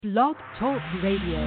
Blog Talk Radio.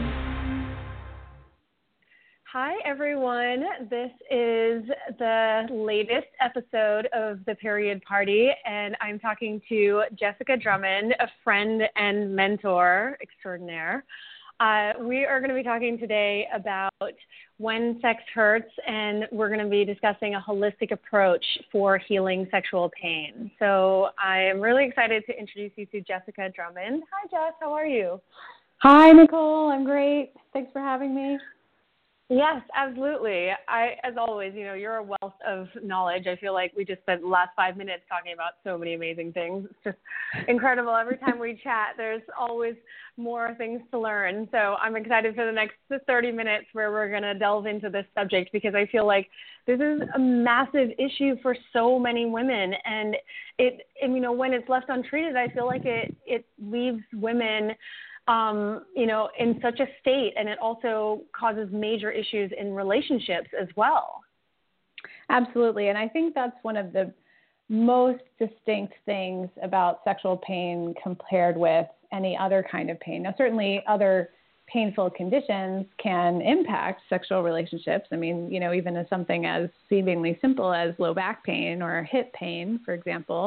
Hi, everyone. This is the latest episode of The Period Party, and I'm talking to Jessica Drummond, a friend and mentor extraordinaire. We are going to be talking today about when sex hurts, and we're going to be discussing a holistic approach for healing sexual pain. So I am really excited to introduce you to Jessica Drummond. Hi, Jess. How are you? Hi, Nicole. I'm great. Thanks for having me. Yes, absolutely. As always, you're a wealth of knowledge. I feel like we just spent the last 5 minutes talking about so many amazing things. It's just incredible. Every time we chat, there's always more things to learn. So I'm excited for the next 30 minutes where we're going to delve into this subject, because I feel like this is a massive issue for so many women. And when it's left untreated, I feel like it leaves women in such a state, and it also causes major issues in relationships as well. Absolutely. And I think that's one of the most distinct things about sexual pain compared with any other kind of pain. Now, certainly other painful conditions can impact sexual relationships. I mean, even as something as seemingly simple as low back pain or hip pain, for example.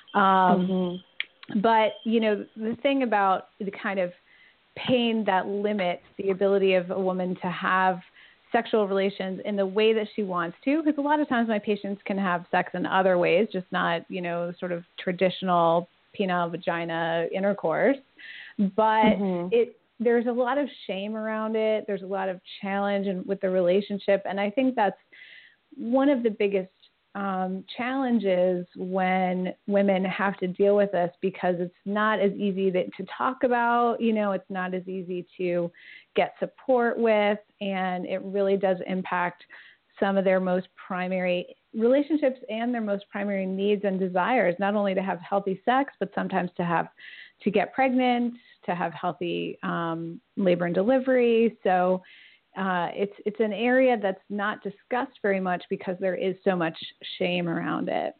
But, the thing about the kind of pain that limits the ability of a woman to have sexual relations in the way that she wants to, because a lot of times my patients can have sex in other ways, just not, sort of traditional penile vagina intercourse. But there's a lot of shame around it. There's a lot of challenge with the relationship. And I think that's one of the biggest challenges when women have to deal with this, because it's not as easy to talk about, it's not as easy to get support with, and it really does impact some of their most primary relationships and their most primary needs and desires, not only to have healthy sex, but sometimes to get pregnant, to have healthy labor and delivery. So it's an area that's not discussed very much because there is so much shame around it.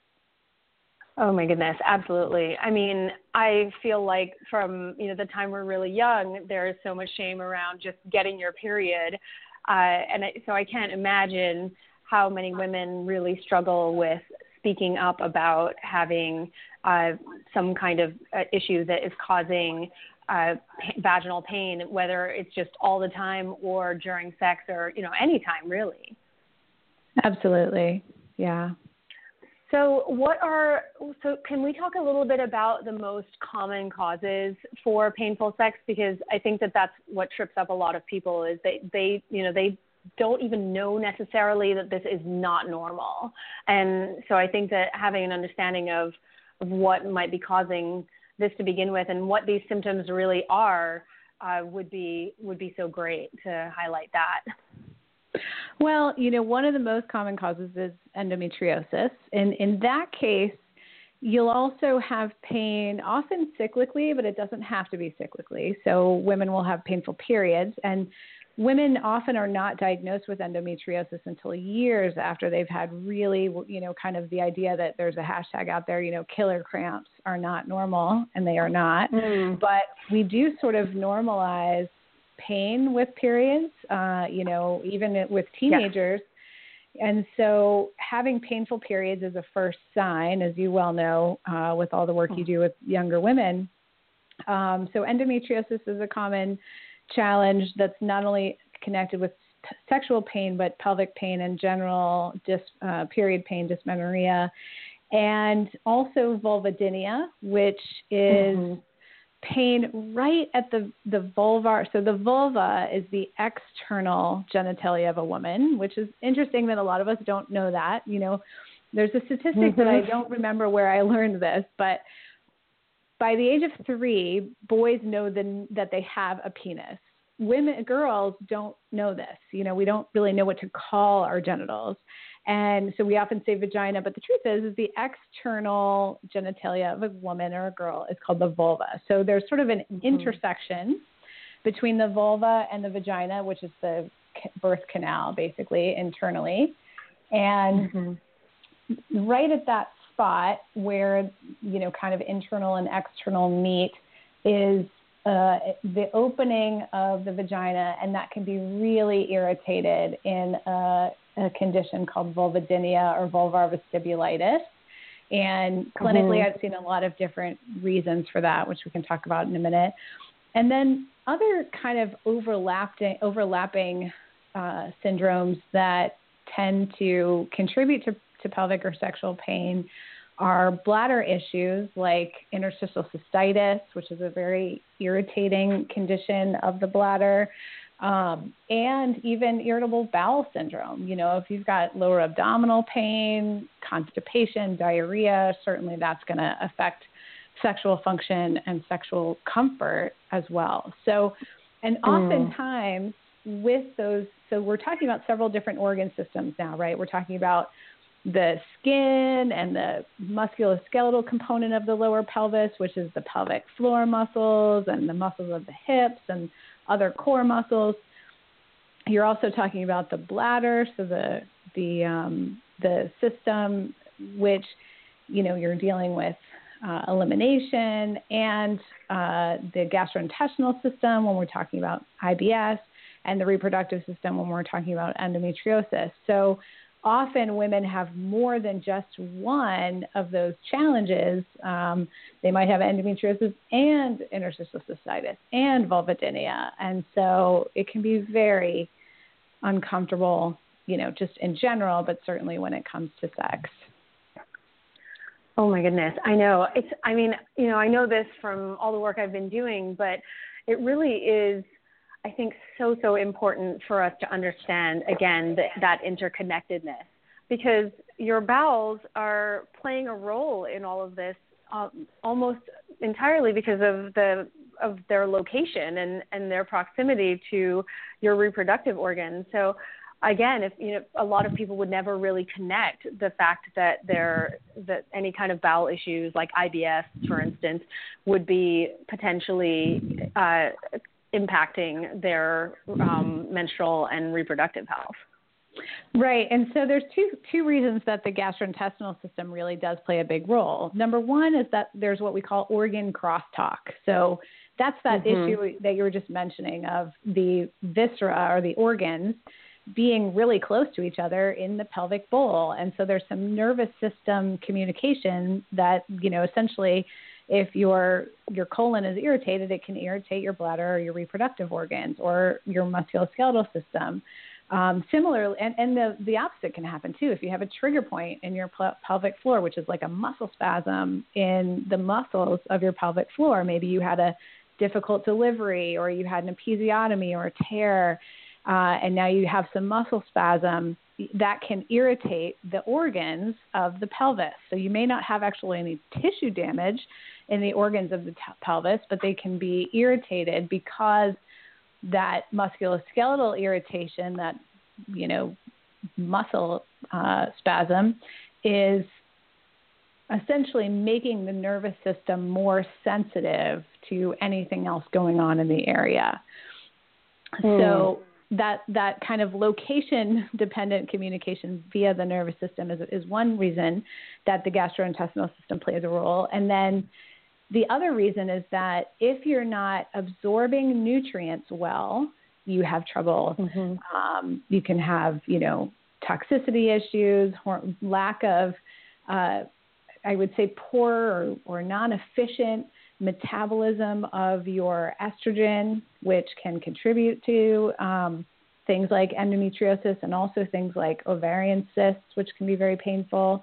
Oh my goodness, absolutely. I mean, I feel like from the time we're really young, there is so much shame around just getting your period, so I can't imagine how many women really struggle with speaking up about having some kind of issue that is causing vaginal pain, whether it's just all the time or during sex or, anytime really. Absolutely. Yeah. So can we talk a little bit about the most common causes for painful sex? Because I think that's what trips up a lot of people, is they don't even know necessarily that this is not normal. And so I think that having an understanding of what might be causing this to begin with and what these symptoms really are would be so great to highlight that. Well, one of the most common causes is endometriosis. And in that case, you'll also have pain, often cyclically, but it doesn't have to be cyclically. So women will have painful periods, and women often are not diagnosed with endometriosis until years after they've had really, kind of the idea that there's a hashtag out there, killer cramps are not normal, and they are not. But we do sort of normalize pain with periods, even with teenagers. Yeah. And so having painful periods is a first sign, as you well know, with all the work you do with younger women. So endometriosis is a common challenge that's not only connected with sexual pain, but pelvic pain in general, period pain, dysmenorrhea, and also vulvodynia, which is pain right at the vulvar. So the vulva is the external genitalia of a woman, which is interesting that a lot of us don't know that. There's a statistic that I don't remember where I learned this, but by the age of 3, boys know that they have a penis. Girls don't know this. We don't really know what to call our genitals. And so we often say vagina, but the truth is the external genitalia of a woman or a girl is called the vulva. So there's sort of an intersection between the vulva and the vagina, which is the birth canal, basically, internally. And right at that spot where, kind of internal and external meet is the opening of the vagina, and that can be really irritated in a condition called vulvodynia or vulvar vestibulitis. And clinically, I've seen a lot of different reasons for that, which we can talk about in a minute. And then other kind of overlapping syndromes that tend to contribute to pelvic or sexual pain are bladder issues like interstitial cystitis, which is a very irritating condition of the bladder, and even irritable bowel syndrome. You know, if you've got lower abdominal pain, constipation, diarrhea, certainly that's going to affect sexual function and sexual comfort as well. So, and oftentimes with those, so we're talking about several different organ systems now, right? We're talking about the skin and the musculoskeletal component of the lower pelvis, which is the pelvic floor muscles and the muscles of the hips and other core muscles. You're also talking about the bladder, so the system which, you know, you're dealing with elimination, and the gastrointestinal system when we're talking about IBS, and the reproductive system when we're talking about endometriosis. So often women have more than just one of those challenges. They might have endometriosis and interstitial cystitis and vulvodynia. And so it can be very uncomfortable, you know, just in general, but certainly when it comes to sex. Oh my goodness. I know. I know this from all the work I've been doing, but it really is, I think, so important for us to understand, again, that interconnectedness, because your bowels are playing a role in all of this almost entirely because of their location and their proximity to your reproductive organs. So again, a lot of people would never really connect the fact that any kind of bowel issues like IBS, for instance, would be potentially impacting their menstrual and reproductive health. Right. And so there's two reasons that the gastrointestinal system really does play a big role. Number one is that there's what we call organ crosstalk. So that's that issue that you were just mentioning of the viscera or the organs being really close to each other in the pelvic bowl. And so there's some nervous system communication that, you know, essentially if your colon is irritated, it can irritate your bladder or your reproductive organs or your musculoskeletal system. Similarly, and the opposite can happen too. If you have a trigger point in your pelvic floor, which is like a muscle spasm in the muscles of your pelvic floor, maybe you had a difficult delivery or you had an episiotomy or a tear, and now you have some muscle spasm, that can irritate the organs of the pelvis. So you may not have actually any tissue damage in the organs of the pelvis, but they can be irritated because that musculoskeletal irritation, that, you know, muscle spasm is essentially making the nervous system more sensitive to anything else going on in the area. So that kind of location-dependent communication via the nervous system is one reason that the gastrointestinal system plays a role. And then the other reason is that if you're not absorbing nutrients well, you have trouble. You can have, you know, toxicity issues, lack of, I would say, poor or non-efficient metabolism of your estrogen, which can contribute to things like endometriosis and also things like ovarian cysts, which can be very painful,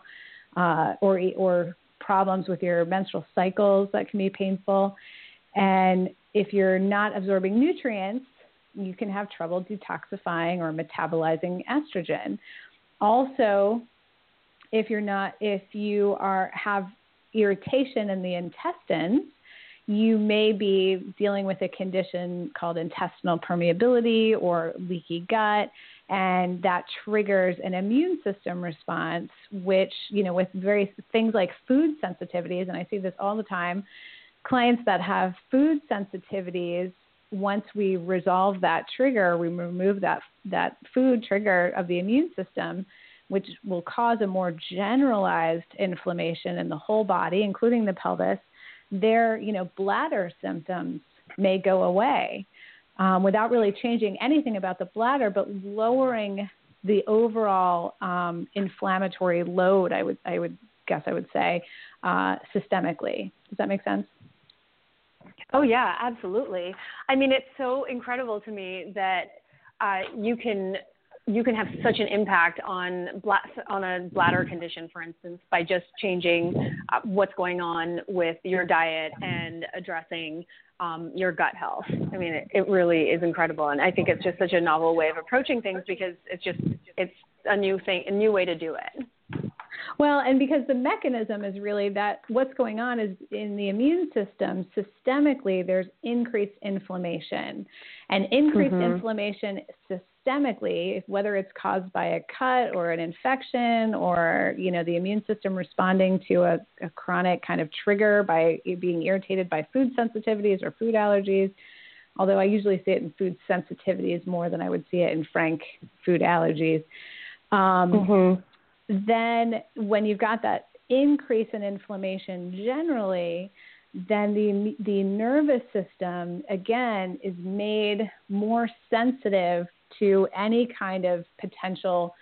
or problems with your menstrual cycles that can be painful. And if you're not absorbing nutrients, you can have trouble detoxifying or metabolizing estrogen. Also, if you have irritation in the intestines, you may be dealing with a condition called intestinal permeability or leaky gut, and that triggers an immune system response, which, you know, with various things like food sensitivities, and I see this all the time, clients that have food sensitivities, once we resolve that trigger, we remove that food trigger of the immune system, which will cause a more generalized inflammation in the whole body, including the pelvis, their, you know, bladder symptoms may go away without really changing anything about the bladder, but lowering the overall inflammatory load, I would say, systemically. Does that make sense? Oh, yeah, absolutely. I mean, it's so incredible to me that you can have such an impact on a bladder condition, for instance, by just changing what's going on with your diet and addressing your gut health. I mean, it really is incredible, and I think it's just such a novel way of approaching things because it's a new thing, a new way to do it. Well, and because the mechanism is really that what's going on is in the immune system, systemically, there's increased inflammation. And increased inflammation systemically, whether it's caused by a cut or an infection or, the immune system responding to a chronic kind of trigger by being irritated by food sensitivities or food allergies, although I usually see it in food sensitivities more than I would see it in frank food allergies. Then when you've got that increase in inflammation generally, then the nervous system, again, is made more sensitive to any kind of potential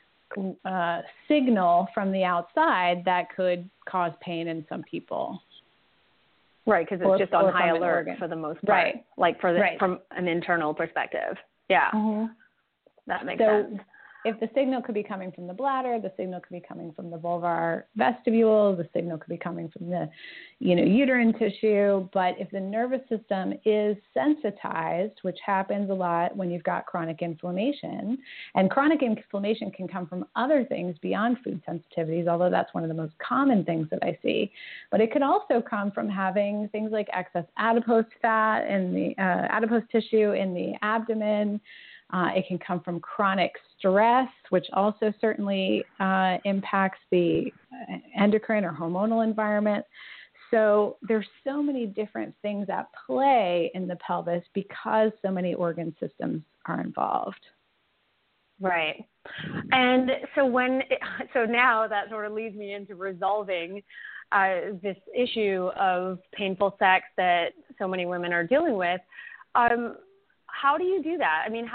signal from the outside that could cause pain in some people. Right, because it's just on high alert for the most part, right? Like from an internal perspective. Yeah, that makes sense. If the signal could be coming from the bladder, the signal could be coming from the vulvar vestibule, the signal could be coming from the, uterine tissue. But if the nervous system is sensitized, which happens a lot when you've got chronic inflammation, and chronic inflammation can come from other things beyond food sensitivities, although that's one of the most common things that I see. But it could also come from having things like excess adipose fat in the adipose tissue in the abdomen. It can come from chronic stress, which also certainly impacts the endocrine or hormonal environment. So there's so many different things at play in the pelvis because so many organ systems are involved. Right. And so now that sort of leads me into resolving this issue of painful sex that so many women are dealing with. How do you do that? I mean,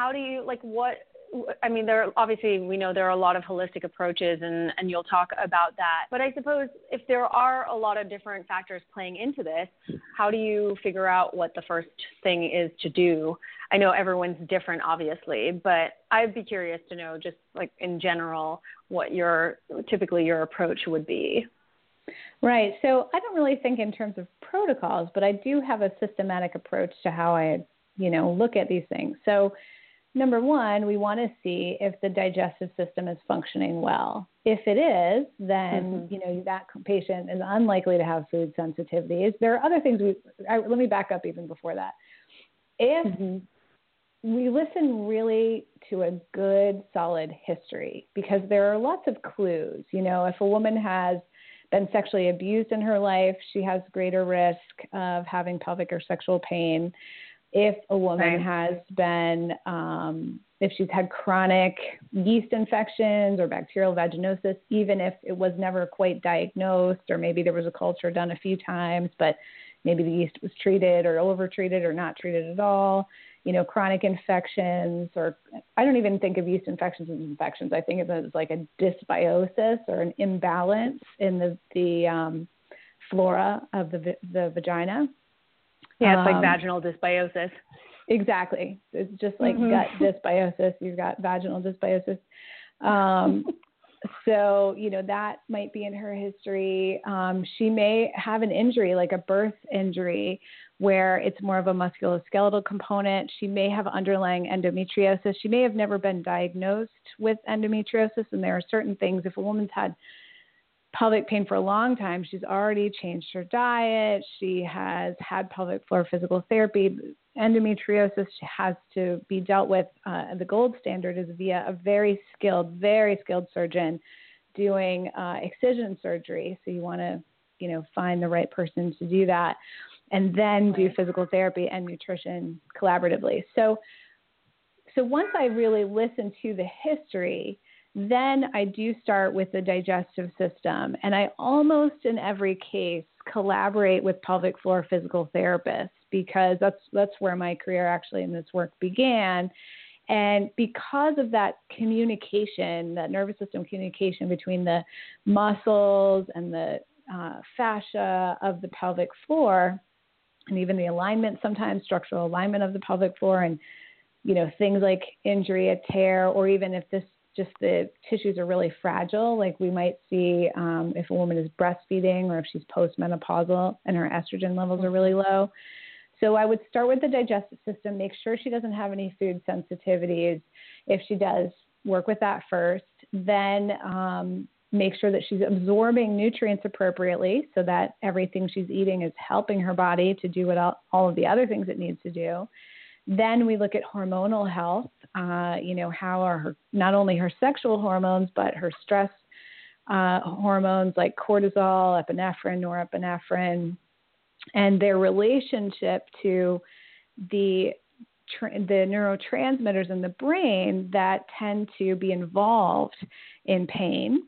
we know there are a lot of holistic approaches and you'll talk about that. But I suppose if there are a lot of different factors playing into this, how do you figure out what the first thing is to do? I know everyone's different, obviously, but I'd be curious to know just like in general what typically your approach would be. Right. So I don't really think in terms of protocols, but I do have a systematic approach to how I look at these things. So number one, we want to see if the digestive system is functioning well. If it is, then, that patient is unlikely to have food sensitivities. There are other things let me back up even before that. If we listen really to a good, solid history, because there are lots of clues. If a woman has been sexually abused in her life, she has greater risk of having pelvic or sexual pain. If a woman has been, if she's had chronic yeast infections or bacterial vaginosis, even if it was never quite diagnosed, or maybe there was a culture done a few times, but maybe the yeast was treated or overtreated or not treated at all, chronic infections, or I don't even think of yeast infections as infections. I think of it as like a dysbiosis or an imbalance in the flora of the vagina. Yeah, it's like vaginal dysbiosis. Exactly. It's just like gut dysbiosis. You've got vaginal dysbiosis. So, that might be in her history. She may have an injury, like a birth injury, where it's more of a musculoskeletal component. She may have underlying endometriosis. She may have never been diagnosed with endometriosis. And there are certain things, if a woman's had pelvic pain for a long time, she's already changed her diet, she has had pelvic floor physical therapy. Endometriosis has to be dealt with. The gold standard is via a very skilled surgeon doing excision surgery. So you want to, find the right person to do that, and then do physical therapy and nutrition collaboratively. So once I really listen to the history, then I do start with the digestive system, and I almost in every case collaborate with pelvic floor physical therapists because that's where my career actually in this work began. And because of that communication, that nervous system communication between the muscles and the fascia of the pelvic floor, and even the alignment, sometimes structural alignment of the pelvic floor, and things like injury, a tear, or even if the tissues are really fragile, like we might see if a woman is breastfeeding or if she's postmenopausal and her estrogen levels are really low. So I would start with the digestive system, make sure she doesn't have any food sensitivities. If she does, work with that first. Then make sure that she's absorbing nutrients appropriately so that everything she's eating is helping her body to do what all of the other things it needs to do. Then we look at hormonal health, how are not only her sexual hormones, but her stress hormones like cortisol, epinephrine, norepinephrine, and their relationship to the neurotransmitters in the brain that tend to be involved in pain.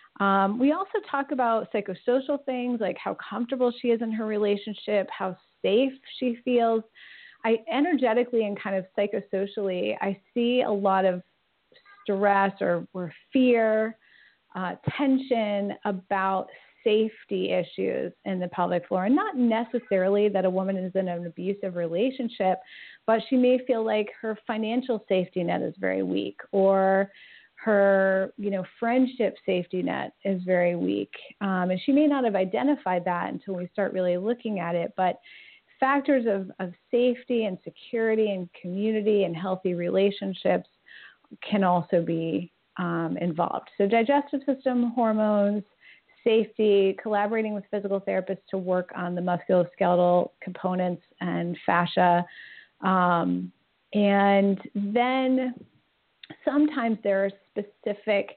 We also talk about psychosocial things like how comfortable she is in her relationship, how safe she feels. Energetically and kind of psychosocially, I see a lot of stress or fear, tension about safety issues in the pelvic floor. And not necessarily that a woman is in an abusive relationship, but she may feel like her financial safety net is very weak, or her, friendship safety net is very weak. And she may not have identified that until we start really looking at it. But factors of safety and security and community and healthy relationships can also be involved. So digestive system, hormones, safety, collaborating with physical therapists to work on the musculoskeletal components and fascia. And then sometimes there are specific,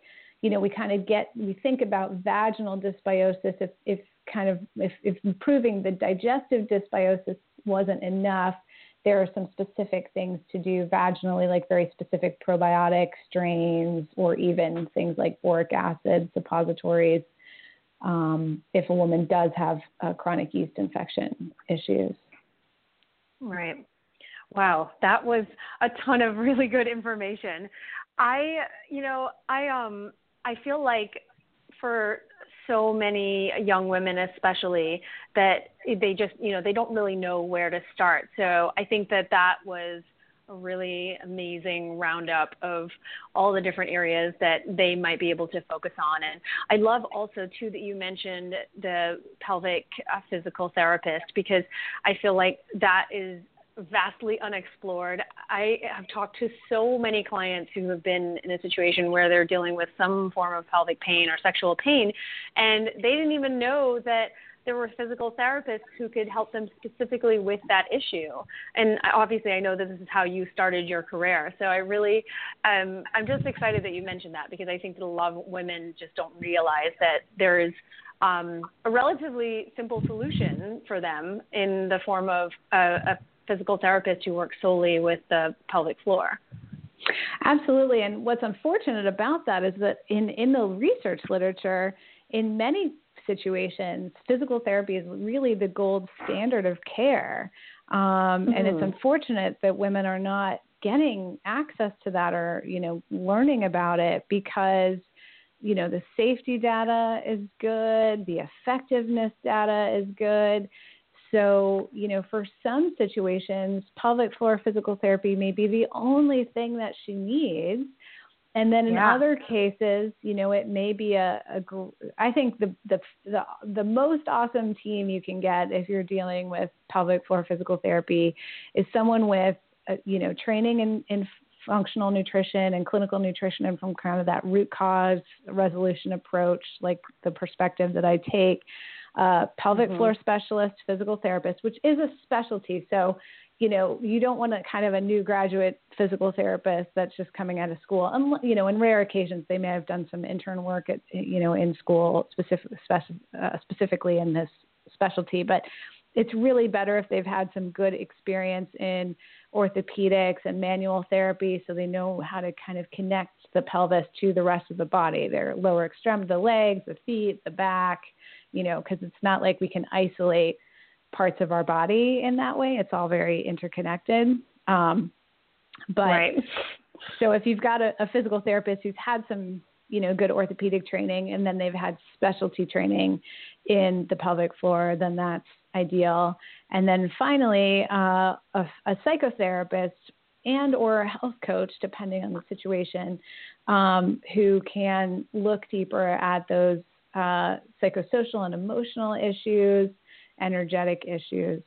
we think about vaginal dysbiosis if improving the digestive dysbiosis wasn't enough, there are some specific things to do vaginally, like very specific probiotic strains, or even things like boric acid suppositories, if a woman does have chronic yeast infection issues. Right. Wow, that was a ton of really good information. I feel like for so many young women especially that they just, they don't really know where to start. So I think that was a really amazing roundup of all the different areas that they might be able to focus on. And I love also, too, that you mentioned the pelvic physical therapist, because I feel like that is vastly unexplored. I have talked to so many clients who have been in a situation where they're dealing with some form of pelvic pain or sexual pain, and they didn't even know that there were physical therapists who could help them specifically with that issue. And obviously I know that this is how you started your career. So I really, I'm just excited that you mentioned that, because I think that a lot of women just don't realize that there is a relatively simple solution for them in the form of a physical therapist who works solely with the pelvic floor. Absolutely. And what's unfortunate about that is that in the research literature, in many situations, physical therapy is really the gold standard of care. And it's unfortunate that women are not getting access to that or, learning about it, because, the safety data is good, the effectiveness data is good. So, for some situations, pelvic floor physical therapy may be the only thing that she needs. And then in other cases, it may be I think the most awesome team you can get if you're dealing with pelvic floor physical therapy is someone with, training in functional nutrition and clinical nutrition, and from kind of that root cause resolution approach, like the perspective that I take. Pelvic floor specialist, physical therapist, which is a specialty. So, you don't want kind of a new graduate physical therapist that's just coming out of school. In rare occasions, they may have done some intern work at, in school specifically in this specialty, but it's really better if they've had some good experience in orthopedics and manual therapy, so they know how to kind of connect the pelvis to the rest of the body, their lower extremity, the legs, the feet, the back, because it's not like we can isolate parts of our body in that way. It's all very interconnected. But right. so if you've got a physical therapist who's had some, good orthopedic training, and then they've had specialty training in the pelvic floor, then that's ideal. And then finally, a psychotherapist and or a health coach, depending on the situation, who can look deeper at those psychosocial and emotional issues, energetic issues.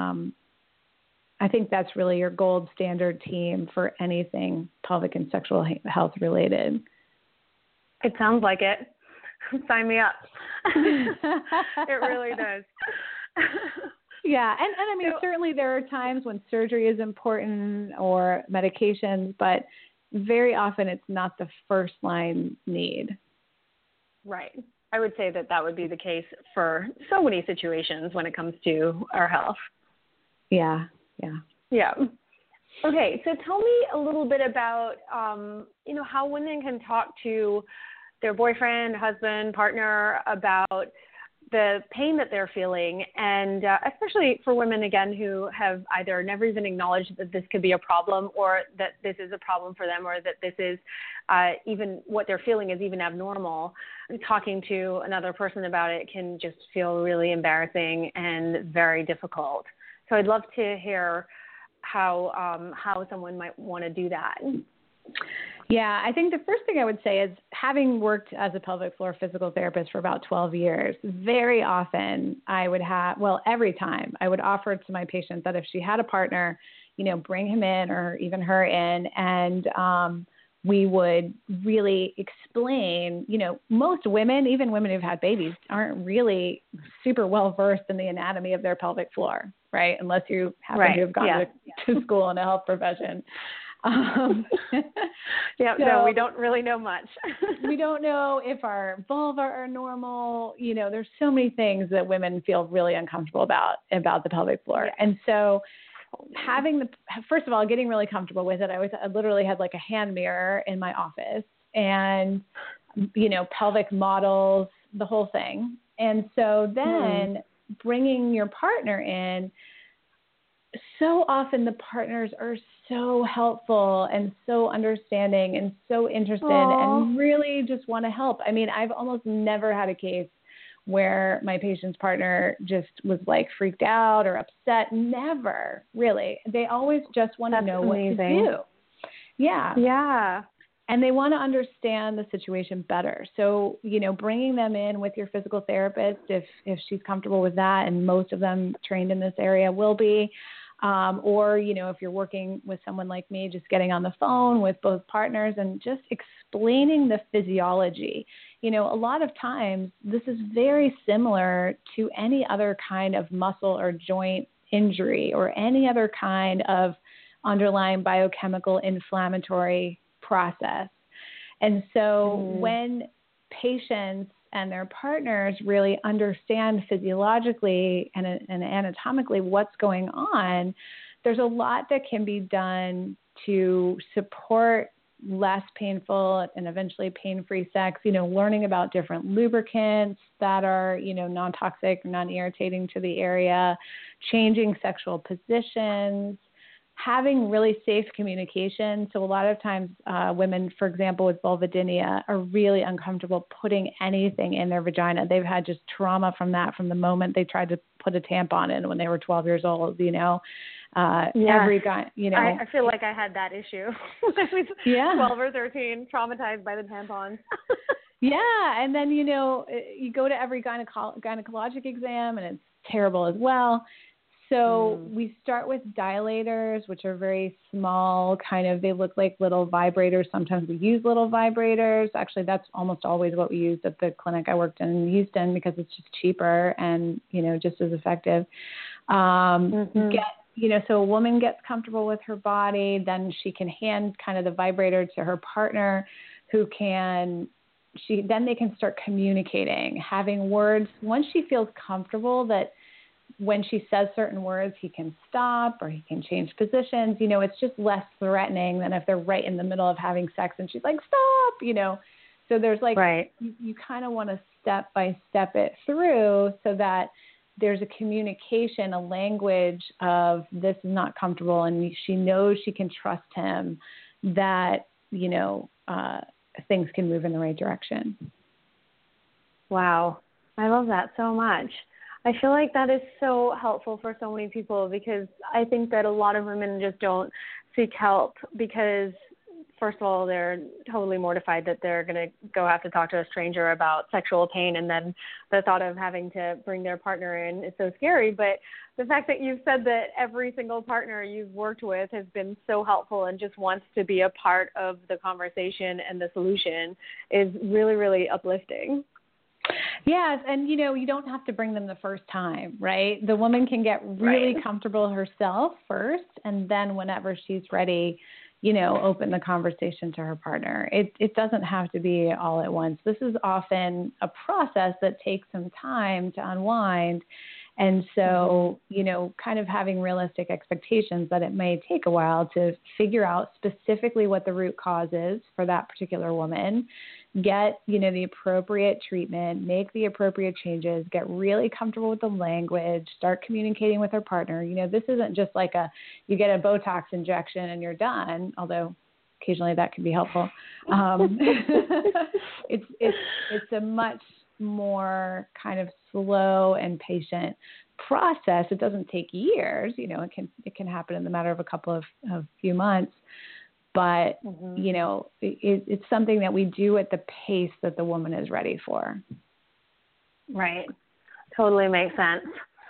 I think that's really your gold standard team for anything pelvic and sexual health related. It sounds like it. Sign me up. It really does. Yeah. And I mean, certainly there are times when surgery is important or medications, but very often it's not the first line need. Right. I would say that would be the case for so many situations when it comes to our health. Yeah. Yeah. Okay. So tell me a little bit about, how women can talk to their boyfriend, husband, partner about the pain that they're feeling, and especially for women, again, who have either never even acknowledged that this could be a problem, or that this is a problem for them, or that this is even what they're feeling is even abnormal. Talking to another person about it can just feel really embarrassing and very difficult. So I'd love to hear how someone might want to do that. Yeah, I think the first thing I would say is, having worked as a pelvic floor physical therapist for about 12 years, very often I would every time I would offer to my patients that if she had a partner, bring him in or even her in, and we would really explain, most women, even women who've had babies, aren't really super well versed in the anatomy of their pelvic floor, right? Unless you happen to have gone to school in a health profession. No, we don't really know much. We don't know if our vulva are normal. There's so many things that women feel really uncomfortable about the pelvic floor. Yeah. And so first of all, getting really comfortable with it, I literally had like a hand mirror in my office, and, pelvic models, the whole thing. And so then bringing your partner in, so often the partners are so helpful and so understanding and so interested and really just want to help. I mean, I've almost never had a case where my patient's partner just was like freaked out or upset. Never, really. They always just want to know what to do. Yeah. Yeah. And they want to understand the situation better. So, bringing them in with your physical therapist, if she's comfortable with that, and most of them trained in this area will be, or, if you're working with someone like me, just getting on the phone with both partners and just explaining the physiology. A lot of times this is very similar to any other kind of muscle or joint injury or any other kind of underlying biochemical inflammatory process. And so when patients and their partners really understand physiologically and anatomically what's going on, there's a lot that can be done to support less painful and eventually pain-free sex, learning about different lubricants that are, non-toxic, non-irritating to the area, changing sexual positions, having really safe communication. So a lot of times women, for example, with vulvodynia are really uncomfortable putting anything in their vagina. They've had just trauma from that from the moment they tried to put a tampon in when they were 12 years old, Every guy, I feel like I had that issue. I was 12 or 13, traumatized by the tampons. Yeah, and then, you go to every gynecologic exam, and it's terrible as well. So we start with dilators, which are very small, they look like little vibrators. Sometimes we use little vibrators. Actually, that's almost always what we used at the clinic I worked in Houston, because it's just cheaper and, just as effective. So a woman gets comfortable with her body, then she can hand kind of the vibrator to her partner, then they can start communicating, having words. Once she feels comfortable that when she says certain words, he can stop or he can change positions, it's just less threatening than if they're right in the middle of having sex and she's like, stop, So there's you kind of want to step by step it through so that there's a communication, a language of this is not comfortable, and she knows she can trust him, that, things can move in the right direction. Wow. I love that so much. I feel like that is so helpful for so many people, because I think that a lot of women just don't seek help because, first of all, they're totally mortified that they're going to go have to talk to a stranger about sexual pain, and then the thought of having to bring their partner in is so scary. But the fact that you've said that every single partner you've worked with has been so helpful and just wants to be a part of the conversation and the solution is really, really uplifting. Yes, and you don't have to bring them the first time, right? The woman can get really comfortable herself first, and then whenever she's ready, open the conversation to her partner. It doesn't have to be all at once. This is often a process that takes some time to unwind. And so, kind of having realistic expectations that it may take a while to figure out specifically what the root cause is for that particular woman, get, the appropriate treatment, make the appropriate changes, get really comfortable with the language, start communicating with her partner. This isn't just like you get a Botox injection and you're done, although occasionally that can be helpful. It's a much more kind of slow and patient process. It doesn't take years, it can happen in the matter of a few months, but it's something that we do at the pace that the woman is ready for. Right. Totally makes sense.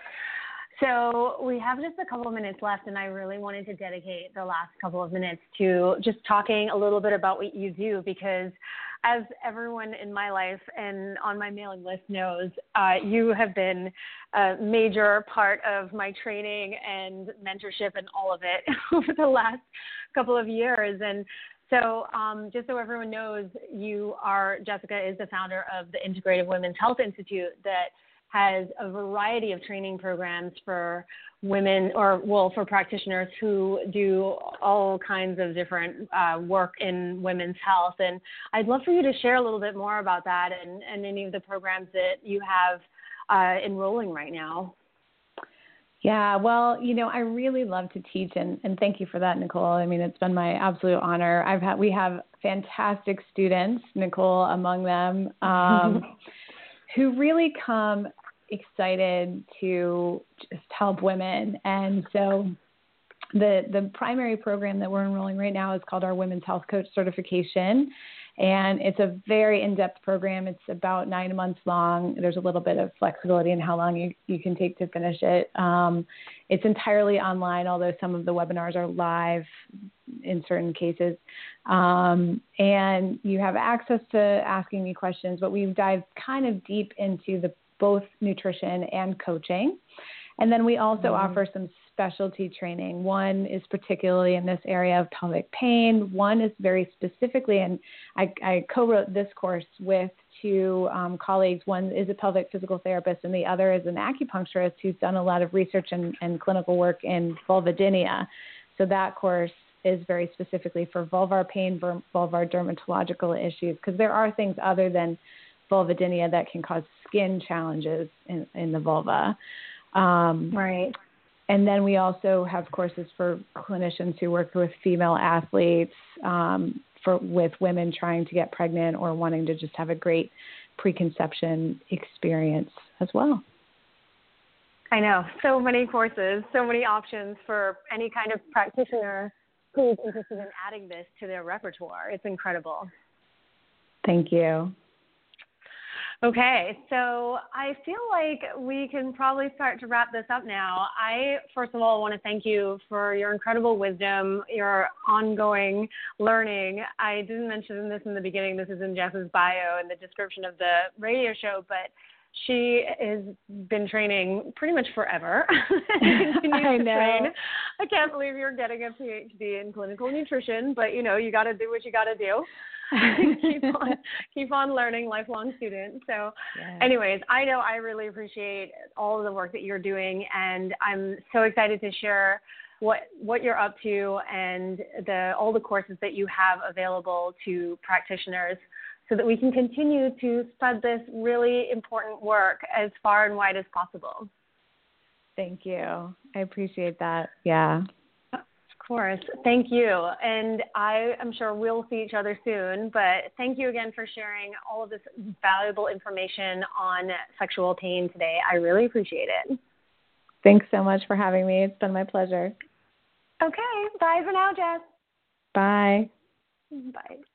So we have just a couple of minutes left, and I really wanted to dedicate the last couple of minutes to just talking a little bit about what you do, because as everyone in my life and on my mailing list knows, you have been a major part of my training and mentorship and all of it over the last couple of years. And so just so everyone knows, Jessica is the founder of the Integrative Women's Health Institute that has a variety of training programs for women for practitioners who do all kinds of different work in women's health. And I'd love for you to share a little bit more about that and any of the programs that you have enrolling right now. Yeah, well, I really love to teach, and thank you for that, Nicole. I mean, it's been my absolute honor. We have fantastic students, Nicole among them, who really come excited to just help women. And so the primary program that we're enrolling right now is called our Women's Health Coach Certification. And it's a very in-depth program. It's about 9 months long. There's a little bit of flexibility in how long you can take to finish it. It's entirely online, although some of the webinars are live in certain cases. And you have access to asking me questions, but we dive kind of deep into both nutrition and coaching. And then we also offer some specialty training. One is particularly in this area of pelvic pain. One is very specifically, and I co-wrote this course with two colleagues. One is a pelvic physical therapist, and the other is an acupuncturist who's done a lot of research and clinical work in vulvodynia. So that course is very specifically for vulvar pain, vulvar dermatological issues, because there are things other than vulvodynia that can cause skin challenges in the vulva. Right. And then we also have courses for clinicians who work with female athletes, with women trying to get pregnant or wanting to just have a great preconception experience as well. I know. So many courses, so many options for any kind of practitioner who's interested in adding this to their repertoire. It's incredible. Thank you. Okay, so I feel like we can probably start to wrap this up now. I, first of all, want to thank you for your incredible wisdom, your ongoing learning. I didn't mention this in the beginning. This is in Jess's bio in the description of the radio show, but she has been training pretty much forever. I know. Train. I can't believe you're getting a PhD in clinical nutrition, but you got to do what you got to do. keep on learning, lifelong student. So anyways, I know I really appreciate all of the work that you're doing, and I'm so excited to share what you're up to and all the courses that you have available to practitioners so that we can continue to spread this really important work as far and wide as possible. Thank you. I appreciate that. Yeah. Of course. Thank you. And I am sure we'll see each other soon, but thank you again for sharing all of this valuable information on sexual pain today. I really appreciate it. Thanks so much for having me. It's been my pleasure. Okay. Bye for now, Jess. Bye. Bye.